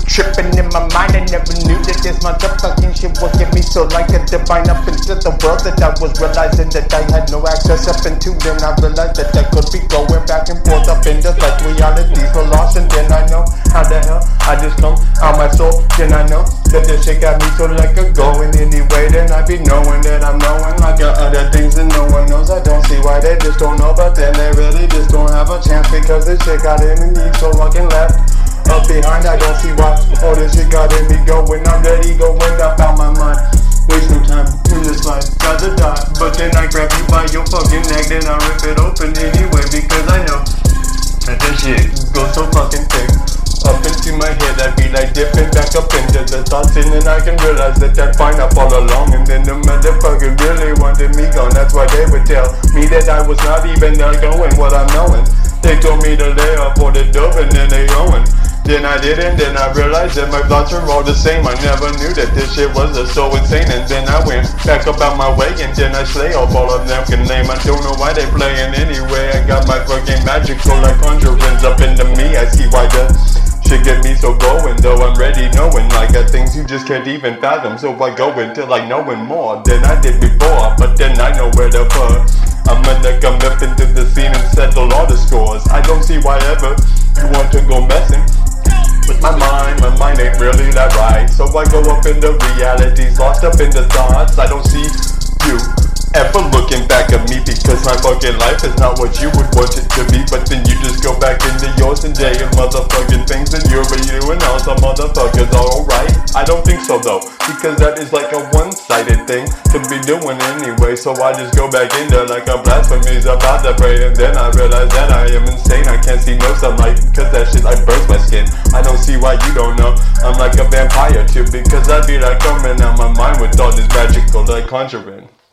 Tripping in my mind, I never knew that this motherfucking shit would get me so like a divine up into the world that I was realizing that I had no access up into. Then I realized that I could be going back and forth up in just like reality so lost. And then I know how the hell I just come out my soul. Then I know that this shit got me so like a going anyway. Then I be knowing that I'm knowing like other things that no one knows. I don't see why they just don't know, but then they really just don't have a chance because this shit got in me so fucking left. Up behind, I don't see why all this shit got in me going. I'm ready, going up out my mind. Waste no time in this life, gotta die. But then I grab you by your fucking neck, then I rip it open anyway. Because I know that this shit goes so fucking thick. Up into my head, I be like dipping back up into the thoughts. And then I can realize that they're fine up all along. And then the motherfucker really wanted me gone. That's why they would tell me that I was not even there going what I'm knowing. They told me to lay up for the dope and then they going. Then I didn't, then I realized that my thoughts are all the same. I never knew that this shit was so insane. And then I went back up out my way and then I slay off all of them can name. I don't know why they playing anyway. I got my fucking magical like conjurings up into me. I see why the shit get me so going, though I'm ready knowing like got things you just can't even fathom. So I go into like knowing more than I did before. But then I know where the fuck I'm gonna come up into the scene and settle all the scores. I don't see why ever you want to go messing with my mind ain't really that right. So I go up into realities, lost up in the thoughts. I don't see you ever looking back at me because my fucking life is not what you would want it to be. But then you just go back into yours and day and motherfucking things and you're doing all some motherfuckers are alright. I don't think so though, because that is like a one-sided thing to be doing anyway. So I just go back into like a blasphemy's about to pray. And then I realize that I am insane. I can't see no sunlight because that shit like burns my skin. I don't see why you don't know I'm like a vampire too, because I be like coming out my mind with all this magical like conjuring.